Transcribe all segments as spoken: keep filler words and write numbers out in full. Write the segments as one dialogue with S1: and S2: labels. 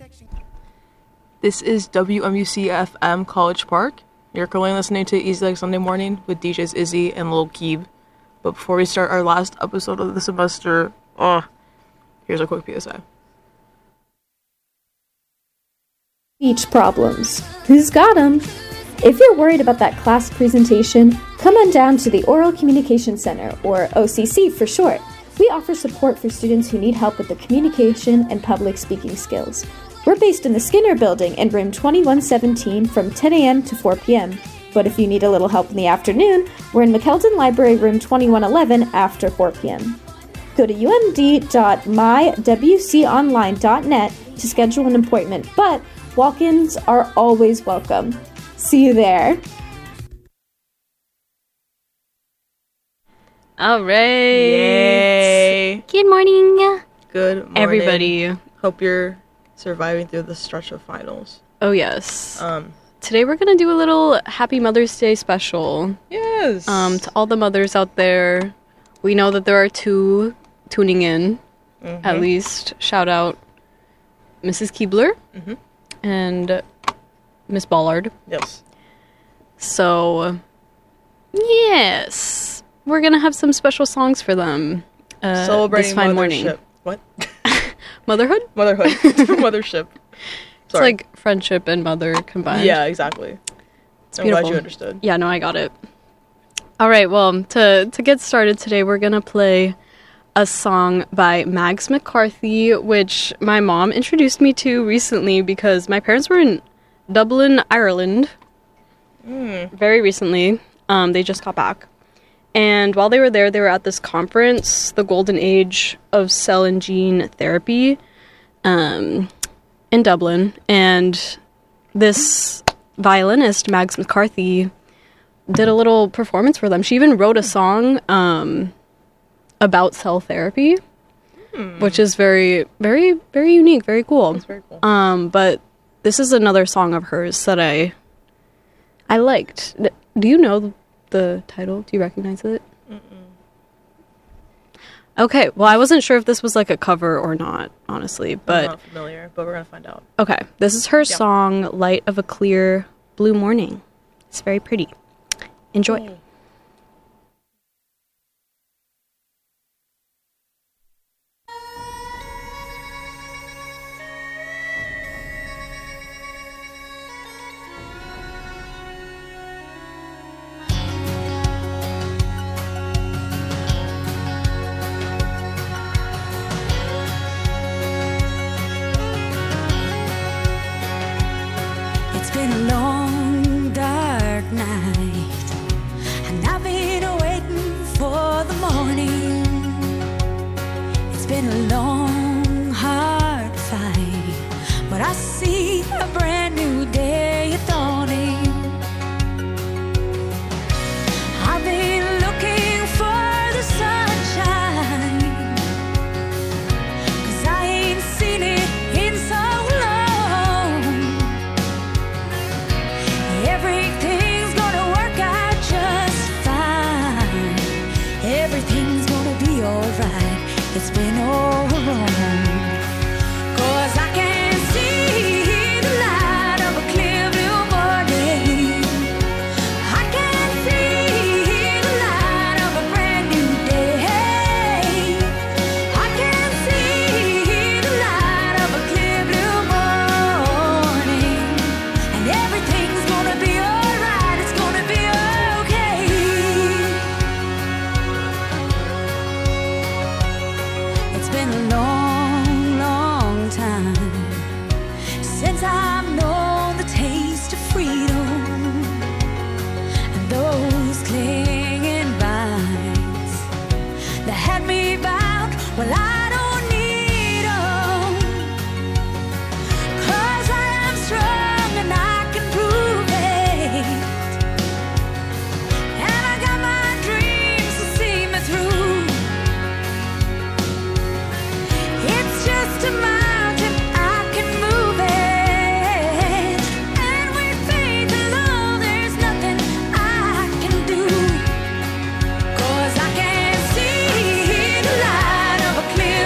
S1: This is W M U C F M College Park. You're currently listening to Easy Like Sunday Morning with D Js Izzy and Lil Keeb. But before we start our last episode of the semester, oh, here's a quick P S A.
S2: Speech problems. Who's got 'em? If you're worried about that class presentation, come on down to the Oral Communication Center, or O C C for short. We offer support for students who need help with their communication and public speaking skills. We're based in the Skinner Building in room twenty-one seventeen from ten a.m. to four p.m. But if you need a little help in the afternoon, we're in McKeldin Library room twenty-one eleven after four p.m. Go to u m d dot my w c online dot net to schedule an appointment, but walk-ins are always welcome. See you there.
S3: All right.
S1: Yay.
S3: Good morning,
S1: Good morning.
S3: everybody.
S1: Hope you're surviving through the stretch of finals.
S3: Oh, yes.
S1: Um,
S3: Today we're going to do a little Happy Mother's Day special.
S1: yes.
S3: Um, to all the mothers out there, we know that there are two tuning in,
S1: Mhm.
S3: at least. Shout out Missus Keebler
S1: Mhm.
S3: and Miss Ballard.
S1: Yes.
S3: So, yes, we're going to have some special songs for them uh,
S1: Celebrating
S3: this fine morning.
S1: mothership. What?
S3: Motherhood?
S1: Motherhood. Mothership.
S3: It's
S1: Sorry.
S3: like friendship and mother combined.
S1: Yeah, exactly.
S3: It's
S1: I'm
S3: beautiful.
S1: glad you understood.
S3: Yeah, no, I got it. All right, well, to to get started today, we're going to play a song by Mags McCarthy, which my mom introduced me to recently because my parents were in Dublin, Ireland,
S1: Mm.
S3: very recently. Um, they just got back. And while they were there, they were at this conference, the Golden Age of Cell and Gene Therapy, um, in Dublin. And this violinist, Mags McCarthy, did a little performance for them. She even wrote a song um, about cell therapy,
S1: Hmm.
S3: which is very, very, very unique, very cool.
S1: That's very cool.
S3: Um, but this is another song of hers that I I liked. Do you know the title? Do you recognize it?
S1: Mm-mm.
S3: Okay, well, I wasn't sure if this was like a cover or not, honestly,
S1: I'm
S3: but
S1: not familiar, but we're gonna find out.
S3: okay. This is her
S1: Yeah.
S3: song, Light of a Clear Blue Morning. It's very pretty. Enjoy.
S1: Cool.
S4: It's been a long, dark night, and I've been waiting for the morning. It's been a long, hard fight, but I see a brand new day dawning. I've been looking for the sunshine, 'cause I ain't seen it in so long. Everything's gonna work out just fine. Everything's gonna be alright. It's been all wrong. 'Cause I can see the light of a clear blue morning. I can see the light of a brand new day. I can see the light of a clear blue morning. And everything's gonna be alright, it's gonna be okay. It's been a long, long time since I've known the taste of freedom and those clinging vines that had me bound. Well, I don't need 'em, 'cause I am strong and I can prove it. And I got my dreams to see me through. It's just a mountain, I can move it. And with faith and love, there's nothing I can do. 'Cause I can see the light of a clear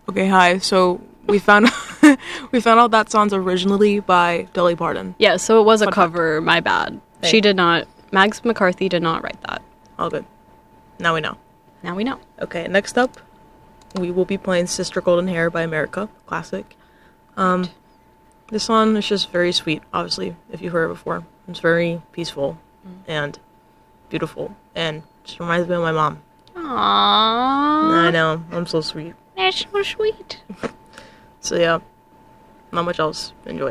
S1: Okay, hi. So we found we found out that song's originally by Dolly Parton.
S3: Yeah, so it was a
S1: Fun
S3: cover. My bad.
S1: Hey.
S3: She did not. Mags McCarthy did not write that.
S1: All good. Now we know.
S3: Now we know.
S1: Okay, next up, we will be playing Sister Golden Hair by America, classic. Um, this song is just very sweet, obviously, if you've heard it before. It's very peaceful and beautiful, and just reminds me of my mom.
S3: Aww.
S1: I know, I'm so sweet.
S3: That's so sweet.
S1: So yeah, not much else. Enjoy.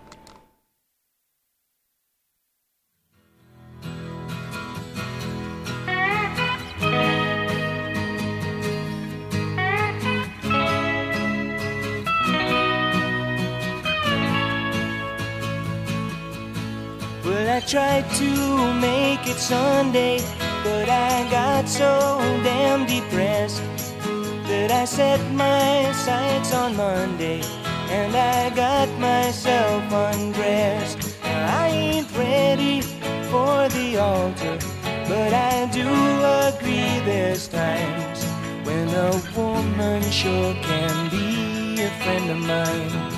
S5: Well, I tried to make it Sunday, but I got so damn depressed that I set my sights on Monday, and I got myself undressed. I ain't ready for the altar, but I do agree there's times when a woman sure can be a friend of mine.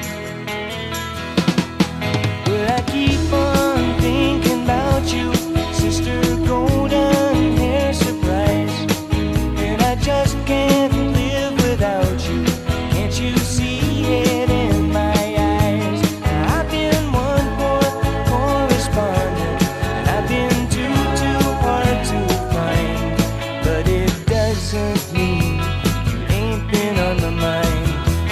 S5: Well, I keep on thinking about you, Sister Golden Hair Surprise, and I just can't live without you. Can't you see it in my eyes? I've been one poor correspondent, and I've been too, too hard to find, but it doesn't mean you ain't been on my mind.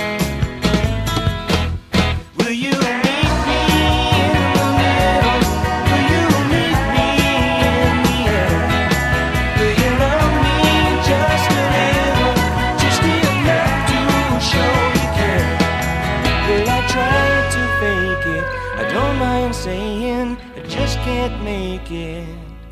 S5: Will you meet me in the middle? Will you meet me in the air? Will you love me just a little, just enough to show you care? Well, I tried to fake it, I don't mind saying, I just can't make it.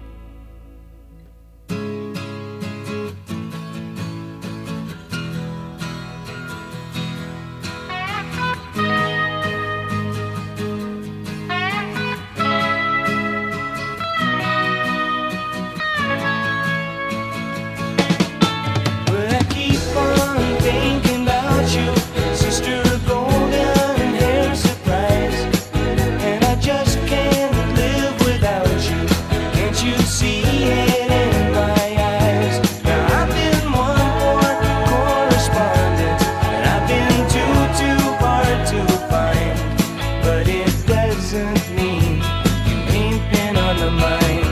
S5: Well, I keep on thinking about you, Sister Golden Hair Surprise, and I just can't live without you. Can't you see it in my eyes? Now I've been one poor correspondent, and I've been too, too hard to find, but it doesn't mean you ain't been on my mind.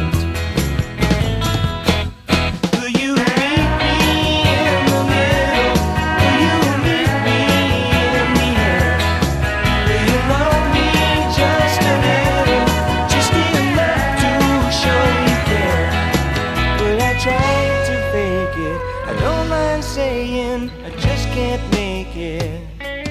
S5: Will you meet me in the middle? Will you meet me in the air? Will you love me just a little, just enough to show you care? Well, I tried to fake it, I don't mind saying, I just can't make it.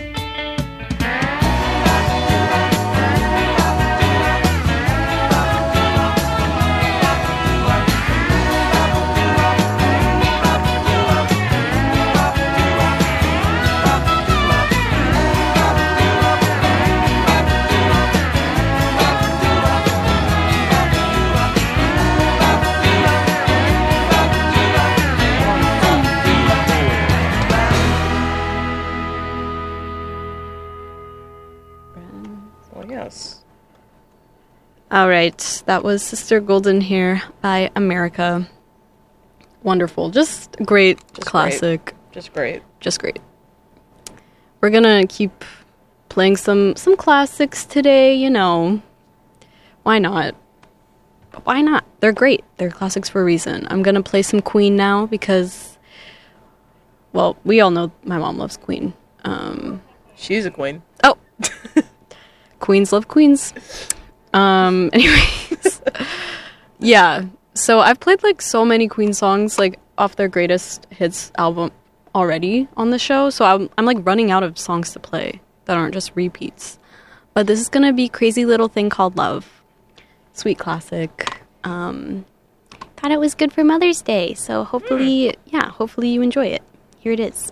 S1: Oh yes.
S3: All right, that was Sister Golden Hair by America. Wonderful, just great,
S1: Just
S3: classic,
S1: Just great.
S3: just great. We're gonna keep playing some some classics today. You know, why not? Why not? They're great. They're classics for a reason. I'm gonna play some Queen now because, well, we all know my mom loves Queen. Um,
S1: She's a queen.
S3: oh, Queens love Queens. Um, anyways, yeah. So I've played like so many Queen songs like off their greatest hits album already on the show. So I'm I'm like running out of songs to play that aren't just repeats. But this is gonna be Crazy Little Thing Called Love. Sweet classic. Um, thought it was good for Mother's Day. So hopefully, yeah, hopefully you enjoy it. Here it is.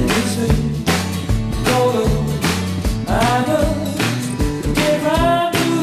S5: I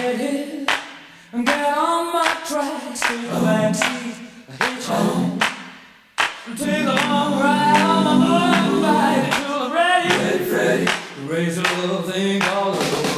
S5: redhead, get on my tracks, take a backseat, hitchhike, take a long ride on my motorbike till I'm ready, ready, ready, to raise a little thing called a love.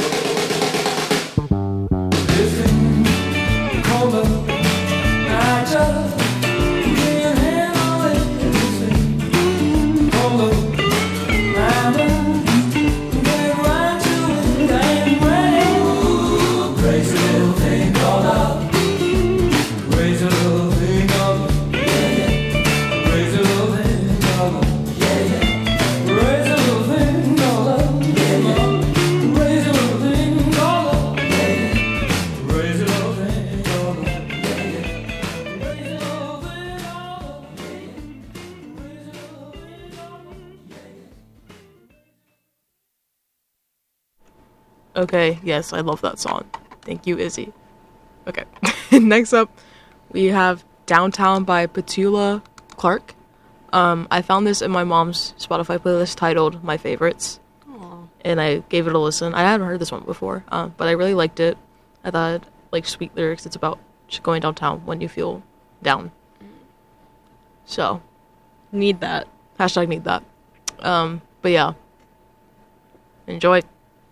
S5: This thing called love, I just can't handle it. This thing called love, I just get right to it. I ain't ready. Crazy little thing called love. Crazy little thing called love. Yeah, yeah. Crazy little thing called love. Yeah, yeah. Crazy little thing called love. Yeah, yeah. Crazy little thing called love. Yeah, yeah. Crazy little thing called love. Yeah, yeah. Crazy little thing called love. Yeah, yeah. Crazy little thing called love.
S1: Okay, yes, I love that song. Thank you, Izzy. Okay, next up, we have Downtown by Petula Clark. Um, I found this in my mom's Spotify playlist titled My Favorites, and I gave it a listen. I hadn't heard this one before, um, but I really liked it. I thought it, like, sweet lyrics. It's about just going downtown when you feel down. So,
S3: Need that.
S1: hashtag need that. Um, but yeah, enjoy.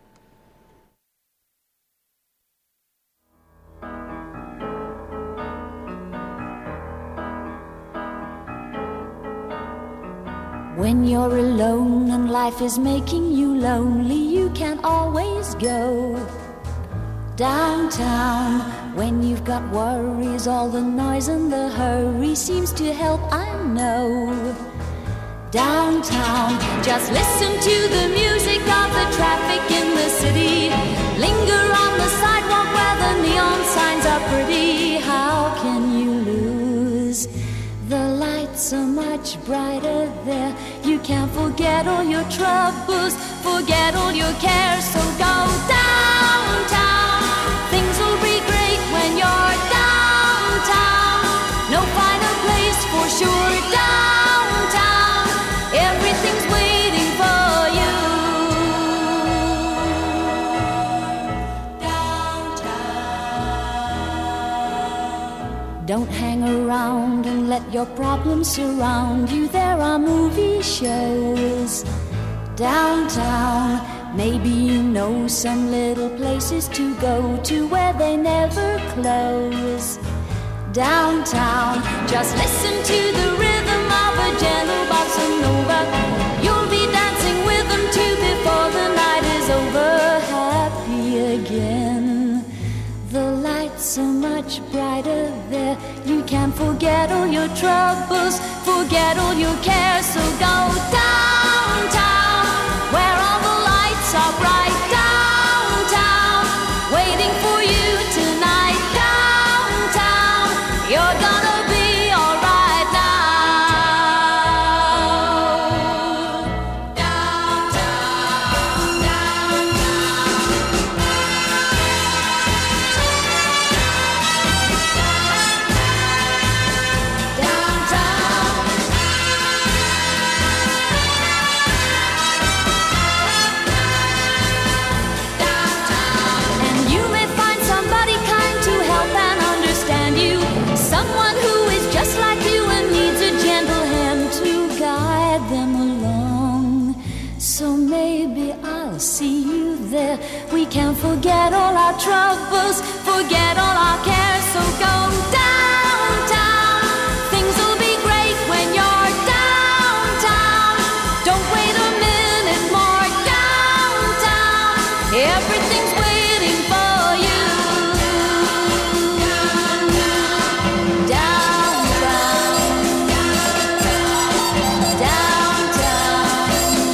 S4: When you're alone and life is making you lonely, you can always go downtown. When you've got worries, all the noise and the hurry seems to help, I know. Downtown, just listen to the music of the traffic in the city. Linger on the sidewalk where the neon signs are pretty. How can you lose? The lights are much brighter there. You can't forget all your troubles, forget all your cares. So go downtown. Things will be great when you're downtown. No finer place for sure. Downtown, everything's waiting for you. Downtown. Don't hang around and let your problems surround you. There are movie shows downtown. Maybe you know some little places to go to where they never close. Downtown, just listen to the rhythm of a gentle bossa nova. You'll be dancing with them too before the night is over. Happy again. The lights are much brighter there. You can forget all your troubles, forget all your cares. So go downtown, where all the lights are bright. Downtown, waiting for you tonight. Downtown, you're gonna be alright now. Downtown, and you may find somebody kind to help and understand you. Someone who is just like you and needs a gentle hand to guide them along. So maybe I'll see you there. We can forget all our troubles, forget all our cares. So go downtown. Things will be great when you're downtown. Don't wait a minute more. Downtown, everything's waiting for you. Downtown, downtown,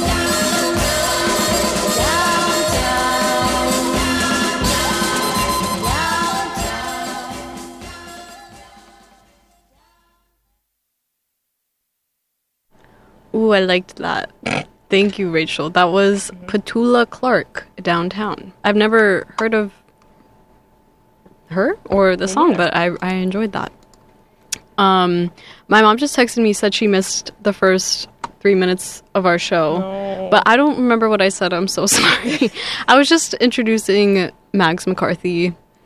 S3: Ooh, I liked that. Thank you, Rachel. That was Petula Clark, Downtown. I've never heard of her or the song, but I I enjoyed that. Um, my mom just texted me, said she missed the first three minutes of our show,
S1: No.
S3: but I don't remember what I said. I'm so sorry. I was just introducing Mags McCarthy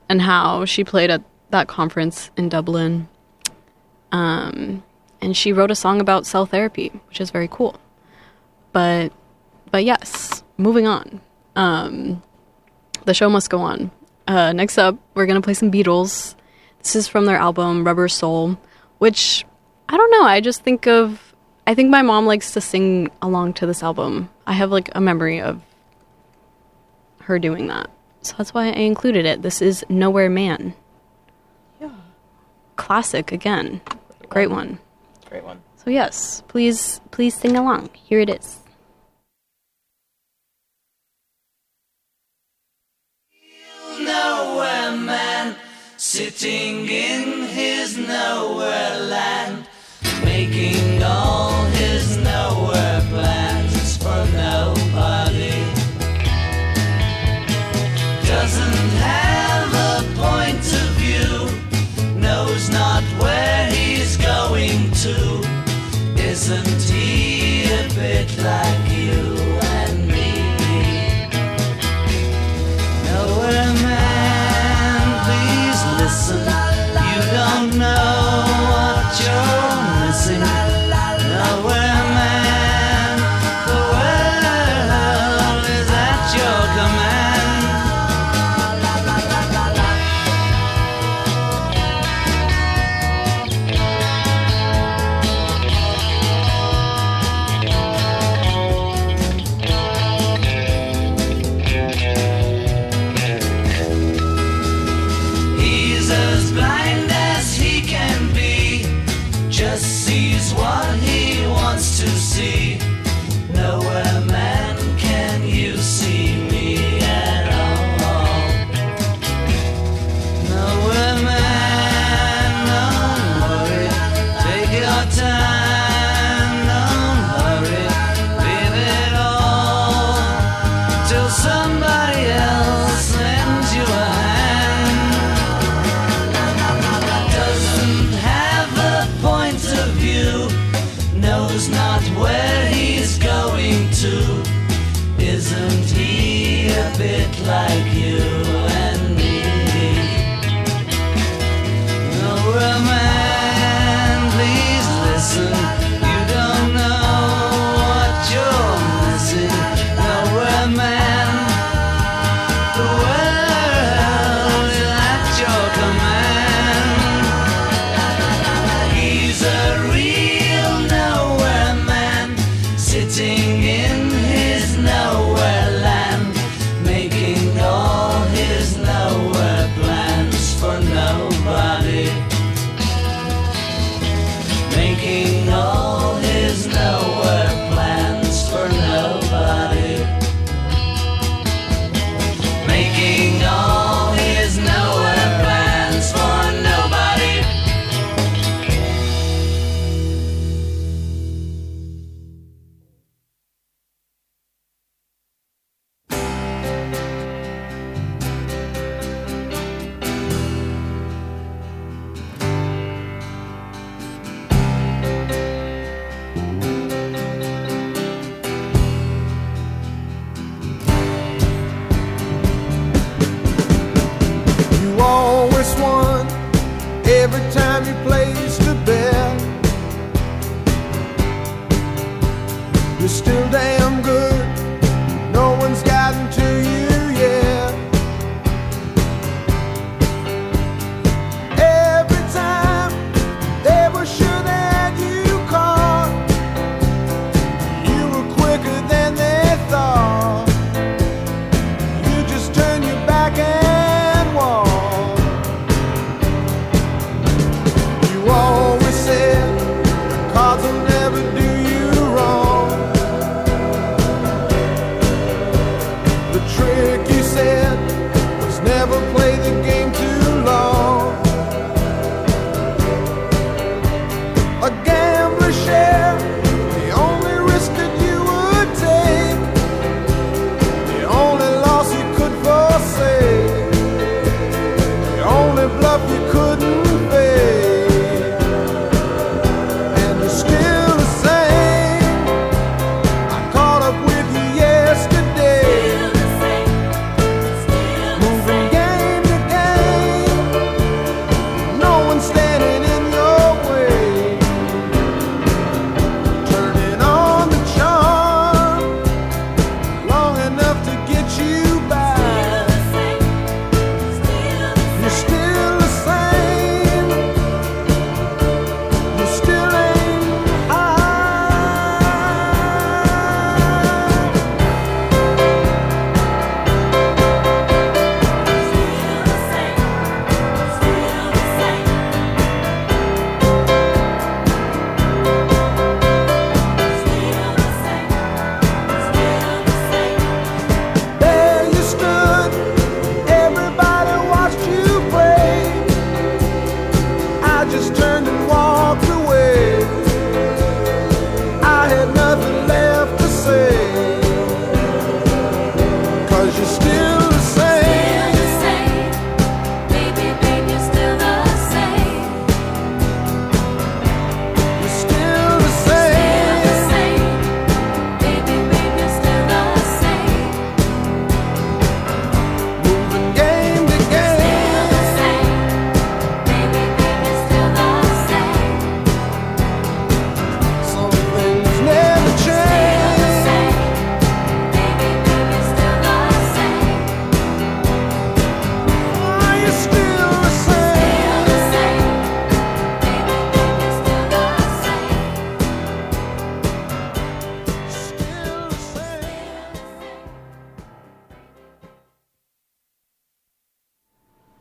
S3: and how she played at that conference in Dublin. Um, and she wrote a song about cell therapy, which is very cool. But, but yes, moving on. Um, the show must go on. Uh, next up, we're going to play some Beatles. This is from their album Rubber Soul, which, I don't know, I just think of, I think my mom likes to sing along to this album. I have like a memory of her doing that. So that's why I included it. This is Nowhere Man.
S1: Yeah.
S3: Classic again. Great one.
S1: Great one.
S3: So yes, please, please sing along. Here it is.
S5: Nowhere man, sitting in his nowhere land, making all his nowhere plans for nobody. Doesn't have a point of view, knows not where he's going to. Isn't he a bit like you and me? Nowhere man, please listen. You don't know what you're missing. Nowhere man, the world is at your command. He's as blind as he can be, just sees what he wants to see. Nowhere man, can you see me at all? Nowhere man, don't worry, take your time, don't hurry, leave it all till somebody else lends you a hand. Doesn't have a point of view, knows not where he's going to. Isn't he a bit like you and me? Nowhere man, please listen. You don't know what you're missing. Nowhere man, the world is at your command. He's a real nowhere man, sitting in his nowhere land, making all his nowhere plans for nobody. Making all his nowhere plans for nobody. Making all his nowhere plans for nobody.
S6: You always won every time you placed a bet. You're still damn good. No one's gotten to you yet. Every time they were sure that you caught, you were quicker than they thought. You just turn your back and walk. You always said cards will never do you wrong.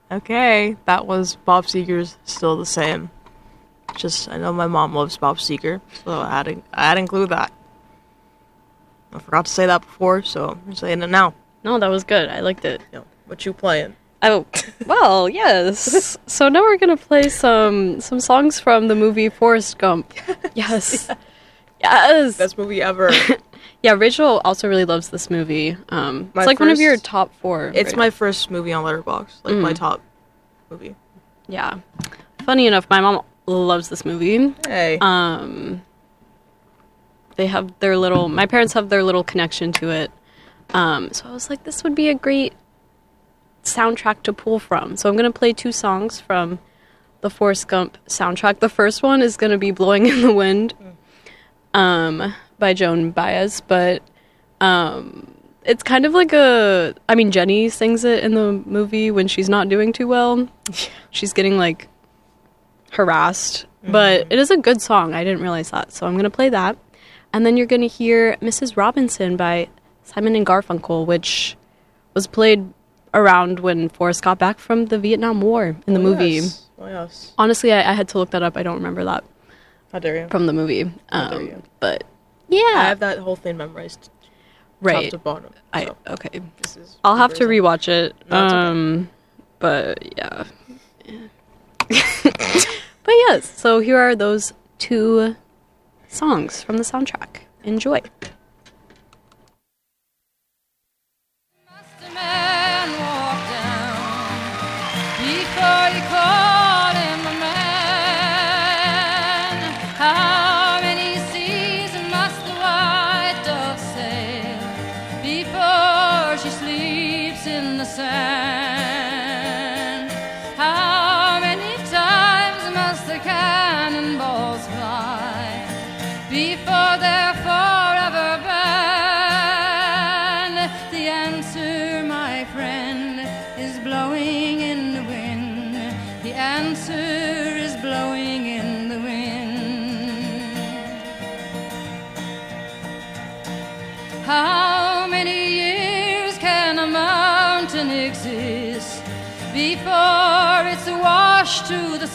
S1: Okay, that was Bob Seger's Still the Same. Just, I know my mom loves Bob Seger, so I had to, I had to include that. I forgot to say that before, so I'm saying it now.
S3: No, that was good. I liked it.
S1: You know, what you playing?
S3: Oh, well, yes. So now we're gonna play some some songs from the movie Forrest Gump. Yes.
S1: Yeah.
S3: Yes.
S1: Best movie ever.
S3: Yeah, Rachel also really loves this movie. Um,
S1: My
S3: it's like one of
S1: first-
S3: your top four.
S1: It's
S3: right?
S1: my first movie on Letterboxd, like my
S3: Mm.
S1: top movie.
S3: Yeah. Funny enough, my mom loves this movie.
S1: Hey.
S3: Um, they have their little. My parents have their little connection to it. Um, so I was like, this would be a great soundtrack to pull from. So I'm gonna play two songs from the Forrest Gump soundtrack. The first one is gonna be "Blowing in the Wind," um, by Joan Baez, but um, it's kind of like a. I mean, Jenny sings it in the movie when she's not doing too well. She's getting like harassed, but it is a good song. I didn't realize that, so I'm gonna play that, and then you're gonna hear "Missus Robinson" by Simon and Garfunkel, which was played around when Forrest got back from the Vietnam War in the
S1: Oh,
S3: movie.
S1: Yes. Oh, yes.
S3: Honestly, I, I had to look that up. I don't remember that
S1: How dare you?
S3: from the movie.
S1: How dare
S3: Um,
S1: you.
S3: but
S1: I
S3: yeah,
S1: have that whole thing memorized,
S3: right.
S1: top to bottom.
S3: I
S1: so
S3: okay.
S1: this is
S3: I'll have to
S1: embarrassing.
S3: rewatch it.
S1: No, it's okay.
S3: um, but yeah. But yes, so here are those two songs from the soundtrack. Enjoy.
S4: The man walked down before you called him a man. How many seas must the white dove sail before she sleeps in the sand? How many times must the cannonballs fly before they're forever banned? The answer, my friend, is blowing in the wind. The answer is blowing in the wind. How many years can a mountain exist before it's washed to the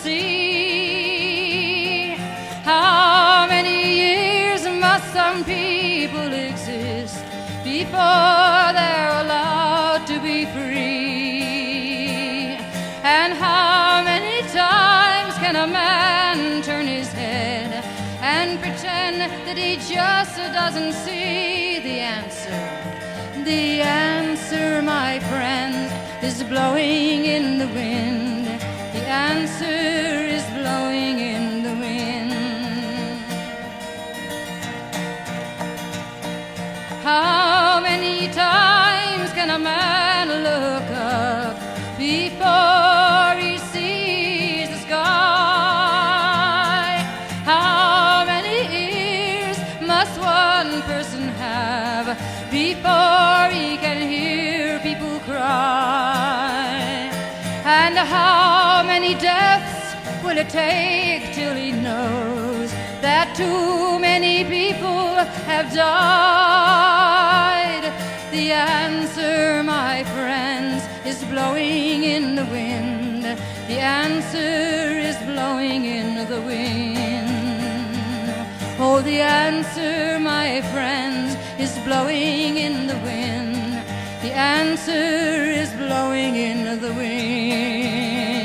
S4: sea? How many years must some people exist before they're allowed to be free? And how many times can a man turn his head and pretend that he just doesn't see? The answer, the answer, my friends, is blowing in the wind. The answer is blowing in the wind. How many times can a man look up before he sees the sky? How many ears must one person have before he can hear people cry? And how many deaths will it take till he knows that too many people have died? The answer, my friends, is blowing in the wind. The answer is blowing in the wind. Oh, the answer, my friends, is blowing in the wind. The answer is blowing in the wind.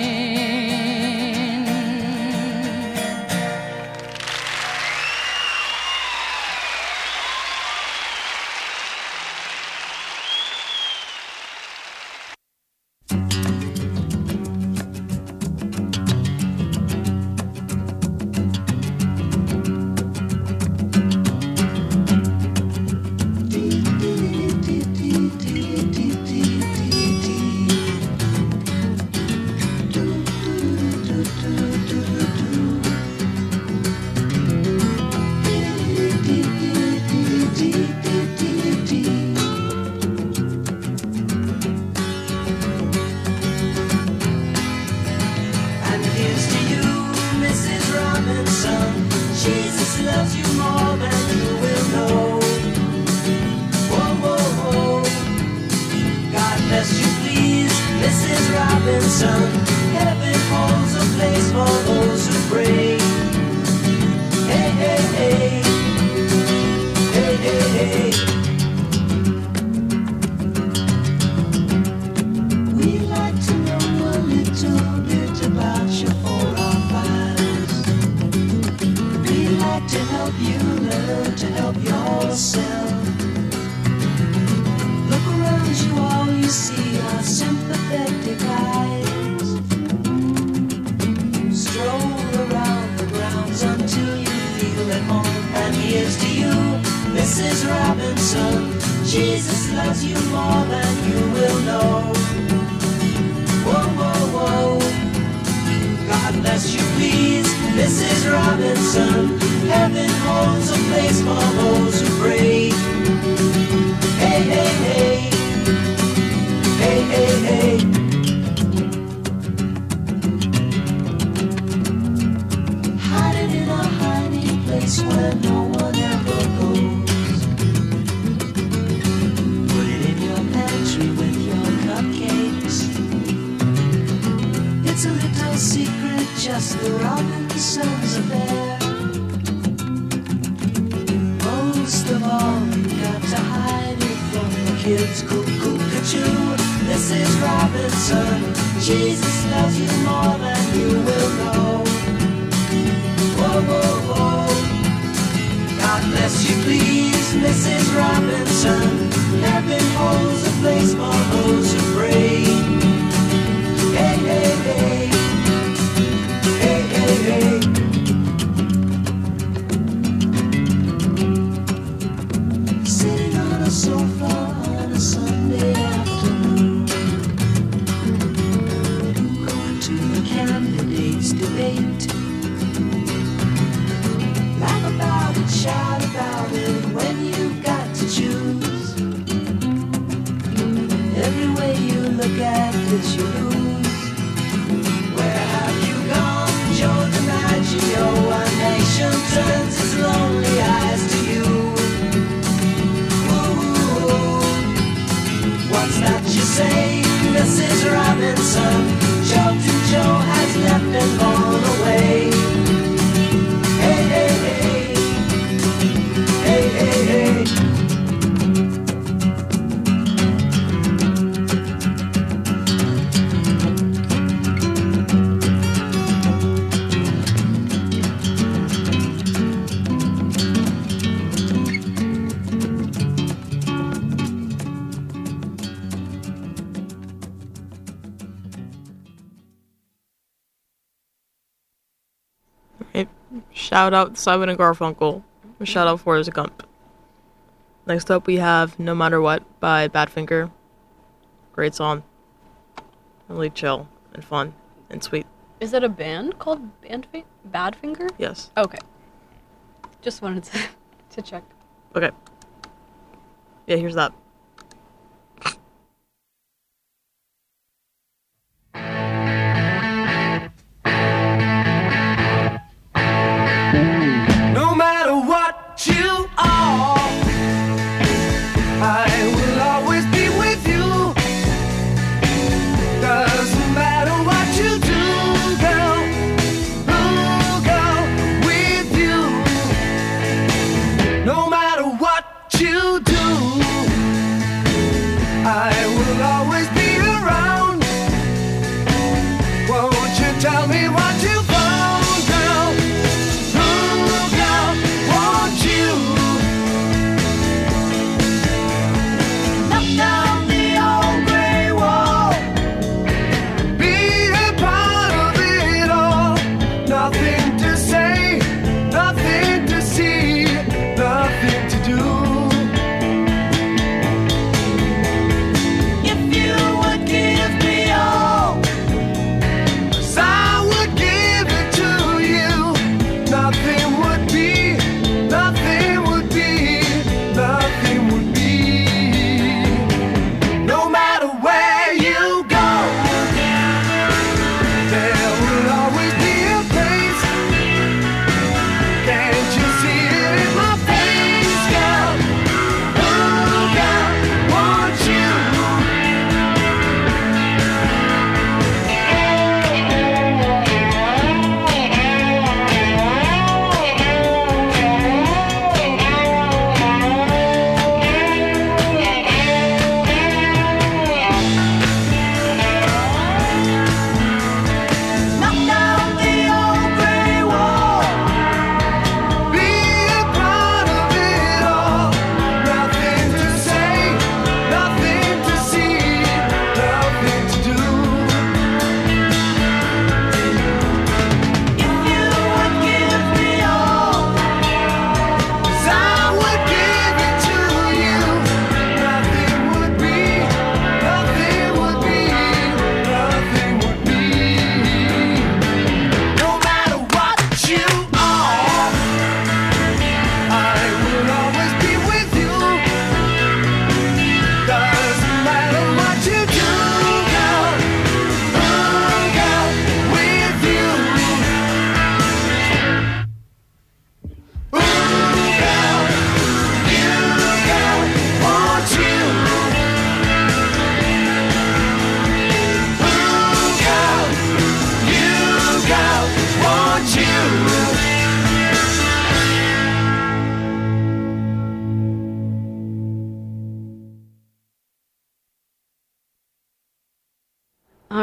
S5: And here's to you, Missus Robinson. Jesus loves you more than you will know. Whoa, whoa, whoa. God bless you, please, Missus Robinson. Robinson. Heaven holds a place for those who pray. Hey, hey, hey. Hey, hey, hey. We'd like to know a little bit about you for our files. We'd like to help you learn to help yourself. Look around you, all you see are sympathetic eyes. Stroll around the grounds until you feel at home. And here's to you, Missus Robinson. Jesus loves you more than you will know. Whoa, whoa, whoa. God bless you, please, Missus Robinson. Heaven holds a place for those who pray. Hey, hey, hey. Hey, hey, hey. Hiding in a hiding place where no one ever goes. Put it in your pantry with your cupcakes. It's a little secret, just the Robinsons affair. Most of all, you got to hide it from the kids. Cuckoo, cuckoo, Missus Robinson. Jesus loves you more than you will know. Whoa, whoa, whoa. God bless you, please, Missus Robinson. Heaven holds a place for those who pray. Hey, hey, hey. Hey, hey, hey. Sitting on a sofa on a Sunday afternoon, going to the candidates' debate. Laugh about it, shout about it when you've got to choose. Every way you look at it, you lose. Where have you gone, Joe DiMaggio? Our nation turns its lonely eyes to you. What's that you say, Missus Robinson? Joe to Joe has left and gone away. Hey, hey, hey. Hey, hey, hey.
S1: Shout out Simon and Garfunkel. Shout out Forrest Gump. Next up we have No Matter What by Badfinger. Great song. Really chill and fun and sweet.
S3: Is it a band called Bandfi- Badfinger?
S1: Yes.
S3: Okay. Just wanted to, to check.
S1: Okay. Yeah, here's that.
S5: No matter what you are, I will always be with you. Doesn't matter what you do, girl, ooh, girl, with you. No matter what you do, I will always be around. Won't you tell me what you found, girl? Ooh, girl, won't you knock down the old gray wall? Be a part of it all. Nothing to say, nothing to see, nothing to do. If you would give me all, 'cause I would give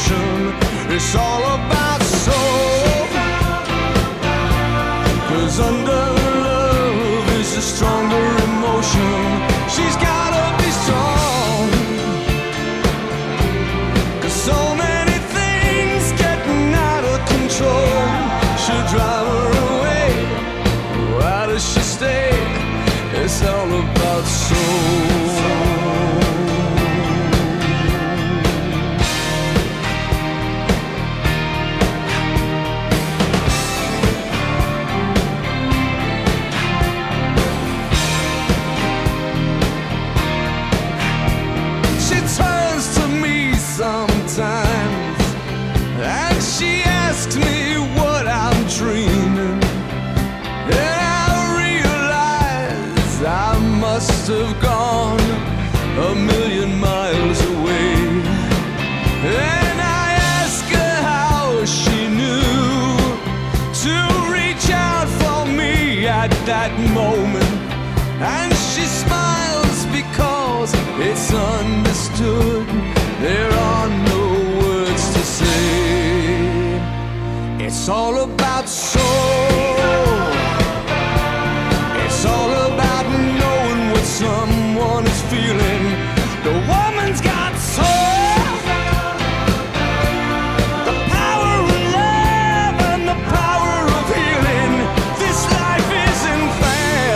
S6: emotion. It's all about soul. 'Cause under love is a stronger emotion. She's gotta be strong. 'Cause so many things getting out of control should drive her away. Why does she stay? It's all about soul. She turns to me sometimes and she asks me what I'm dreaming. And I realize I must have gone a million miles away. And I ask her how she knew to reach out for me at that moment. And she smiles because it's understood. There are no words to say. It's all about soul. It's all about knowing what someone is feeling. The woman's got soul. The power of love and the power of healing. This life isn't fair.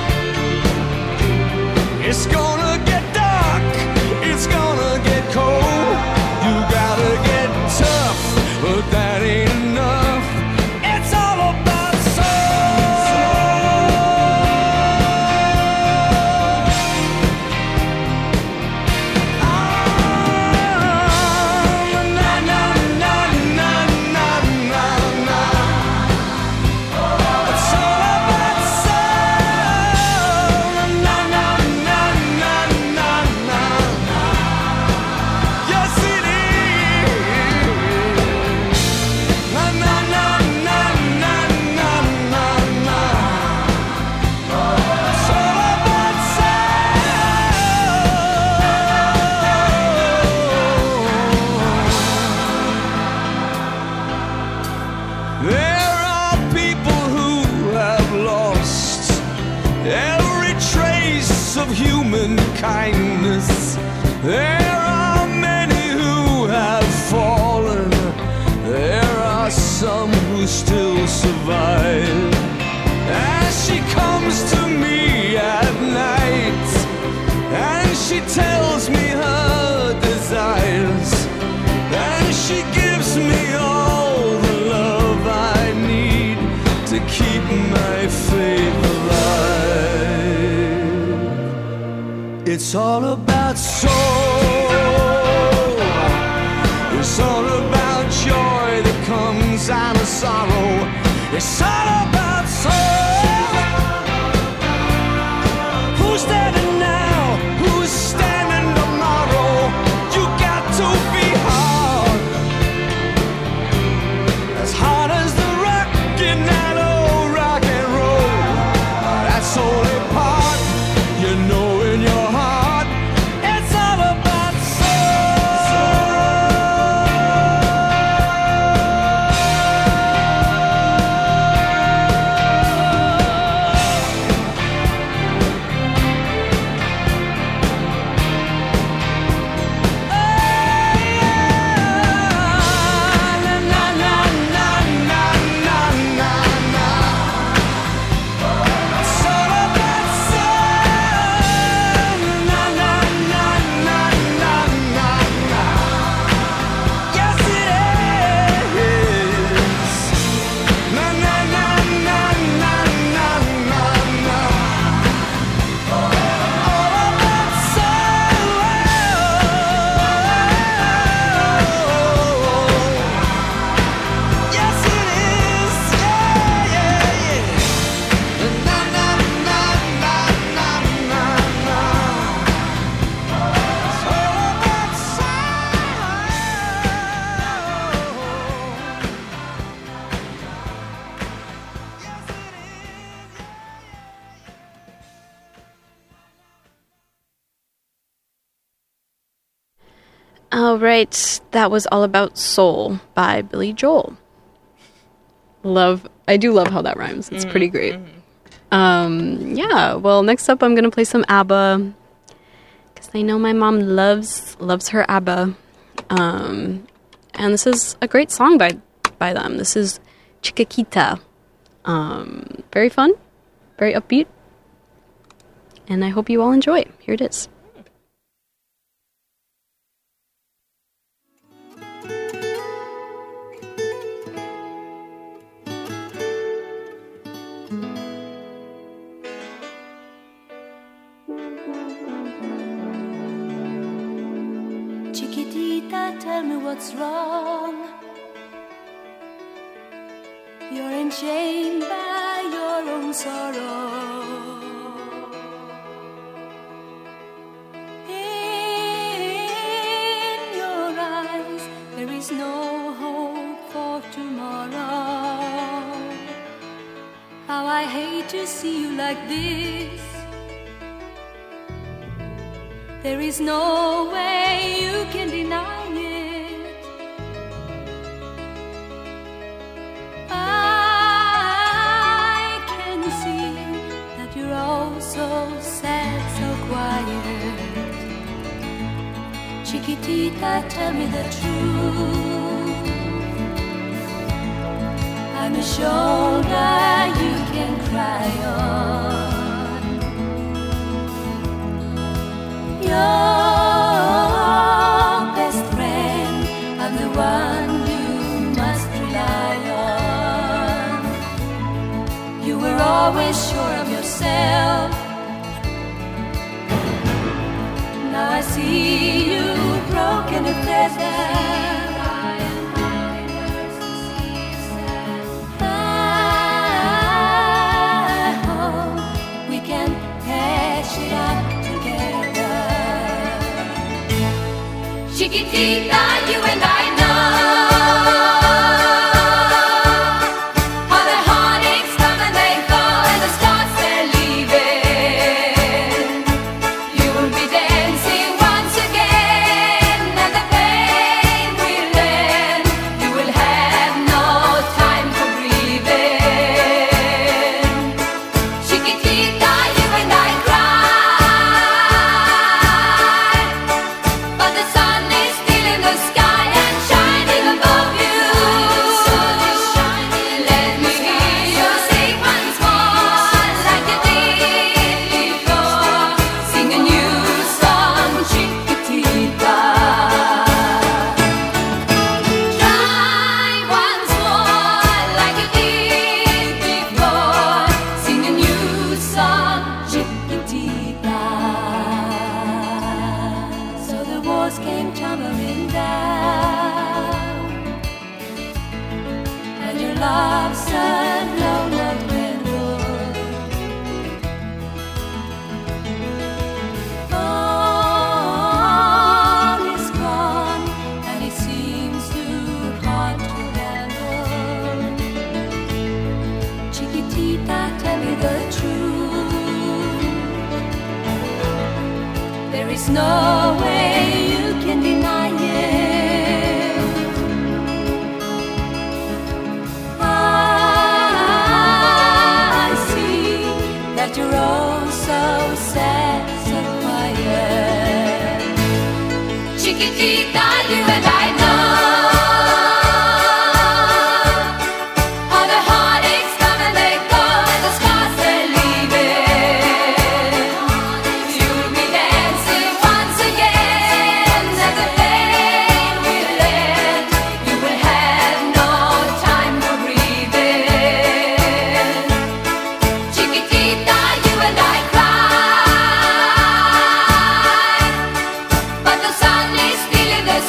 S6: It's gonna get dark. It's gonna get cold. You gotta get tough, but that ain't enough. It's all about kindness. There are many who have fallen. There are some who still survive. As she comes to me at night and she tells me her desires, and she gives me all the love I need to keep my faith alive. It's all about soul. It's all about joy that comes out of sorrow. It's all about soul. Who's standing now? Who's standing tomorrow? You got to be hard. As hard as the rock in that old rock and roll. That's only part you know in your heart. It's all about soul.
S3: All right, that was All About Soul by Billy Joel. Love, I do love how that rhymes. It's pretty great. Um, yeah, well, next up I'm going to play some ABBA, because I know my mom loves loves her ABBA. Um, and this is a great song by, by them. This is Chiquitita. Um, very fun, very upbeat, and I hope you all enjoy. Here it is.
S4: Chiquitita, tell me what's wrong. You're enchained by your own sorrow. In your eyes, there is no hope for tomorrow. How I hate to see you like this. There is no way you can deny it. I can see that you're all so sad, so quiet. Chiquitita, tell me the truth. I'm a shoulder you can cry on. Your best friend, I'm the one you must rely on. You were always sure of yourself. Now I see you broken and feathered. I hope we can patch it up. Chiquitita, you and I know how the heartaches come and they go, and the stars they're leaving. You will be dancing once again, and the pain will end. You will have no time for breathing. Chiquitita, you and I cry, but the sun is still in the sky and shining above you. Let me hear you sing once more like you did before. Sing a new song, Chiquitita. Try once more like you did before. Sing a new song, Chiquitita. So the walls came tumbling down, and your love said no, not dwindled. All is gone, and it seems too hard to handle. Chiquitita, tell me the truth. There is no way you can deny it. I see that you're all so sad, so quiet. Chiquitita, you and I know how the heartaches come and they go, and the scars they're leaving. You'll be dancing once again, and the pain will end. You will have no time for breathing. Chiquitita, you and I cry, but the sun is still in the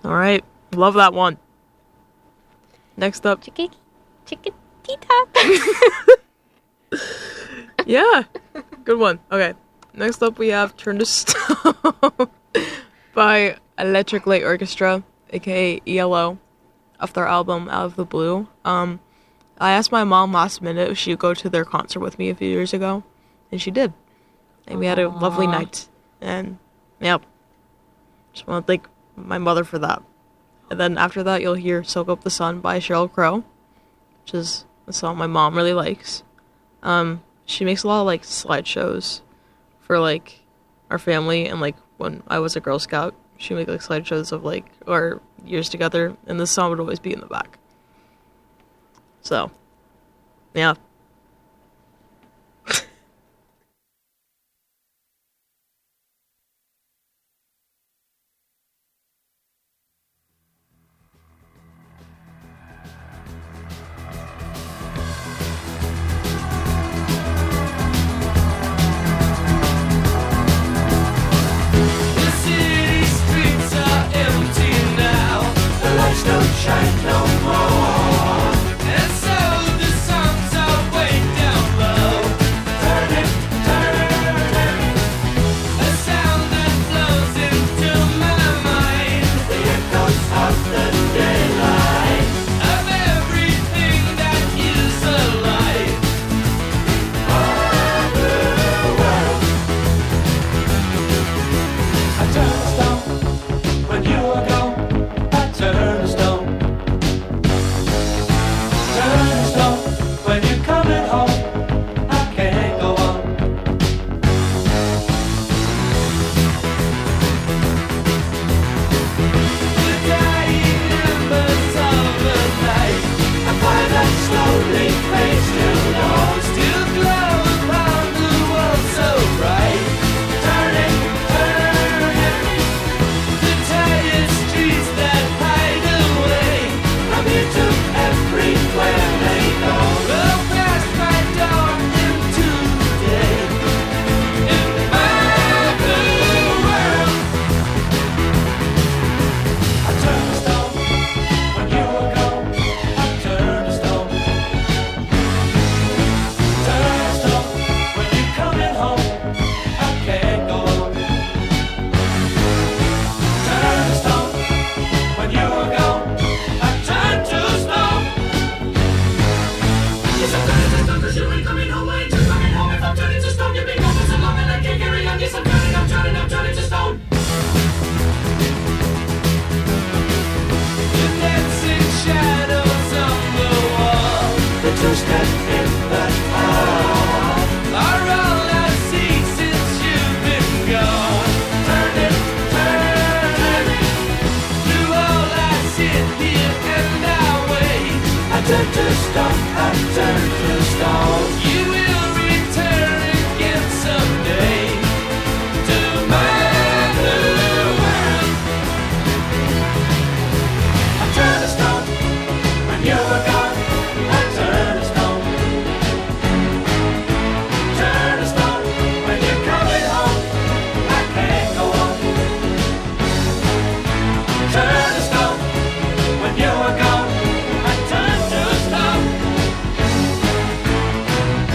S1: All right, love that one. Next up,
S3: Chicky, chickadee-tap.
S1: yeah, good one. Okay, next up we have "Turn to Stone" by Electric Light Orchestra, aka E L O, off their album Out of the Blue. Um, I asked my mom last minute if she would go to their concert with me a few years ago, and she did. And we had a lovely night. And, yep. Just want to thank my mother for that. And then after that, you'll hear Soak Up the Sun by Sheryl Crow, which is a song my mom really likes. Um, she makes a lot of, like, slideshows for, like, our family. And, like, when I was a Girl Scout, she would make, like, slideshows of, like, our years together. And this song would always be in the back. So, yeah.
S5: Shine no more. And so the songs are way down low. Turn it, turn it. A sound that flows into my mind. The echoes of the daylight. Of everything that is alive. Of the world. I turn to stone when you are gone. I turn to stone. When you're coming home, I can't go on. The dying embers of the night, a fire that slowly fades to dawn, still glow upon the world so bright. Turning, turning, the tired streets that hide away from here to everywhere they go. Step in the hall are all I see since you've been gone. Turn it, turn it. Through all I sit here and I wait. I turn to stone, I turn to stone. You will return again someday to my blue world. I turn to stone when you were gone. I turn to stone. Turn to stone when you're coming home. I can't go on. Turn to stone when you are gone. I turn to stone.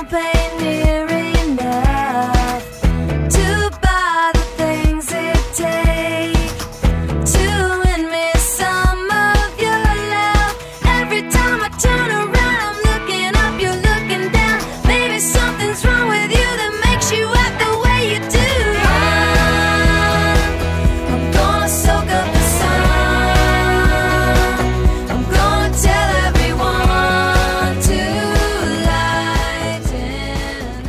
S4: pay near enough to buy the things it takes to win me some of your love. Every time I turn around, I'm looking up, you're looking down. Maybe something's wrong with you that makes you act the way you do. I'm gonna soak up the sun. I'm gonna tell everyone to lighten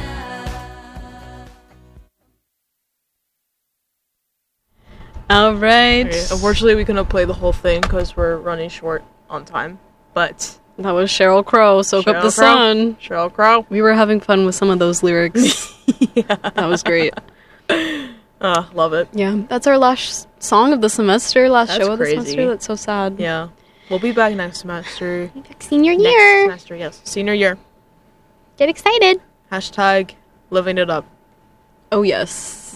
S4: up.
S3: All right.
S1: Okay, unfortunately, we couldn't play the whole thing because we're running short on time. But
S3: That was Sheryl Crow, Soak Up
S1: Sheryl
S3: the
S1: Crow.
S3: Sun.
S1: Sheryl Crow.
S3: We were having fun with some of those lyrics. That was great.
S1: Uh, love it.
S3: Yeah, that's our last song of the semester, last
S1: That's
S3: show of
S1: crazy.
S3: the semester. That's so sad.
S1: Yeah. We'll be back next semester.
S3: Senior
S1: Next
S3: year.
S1: semester, yes. Senior year.
S3: Get excited.
S1: Hashtag living it up.
S3: Oh, yes.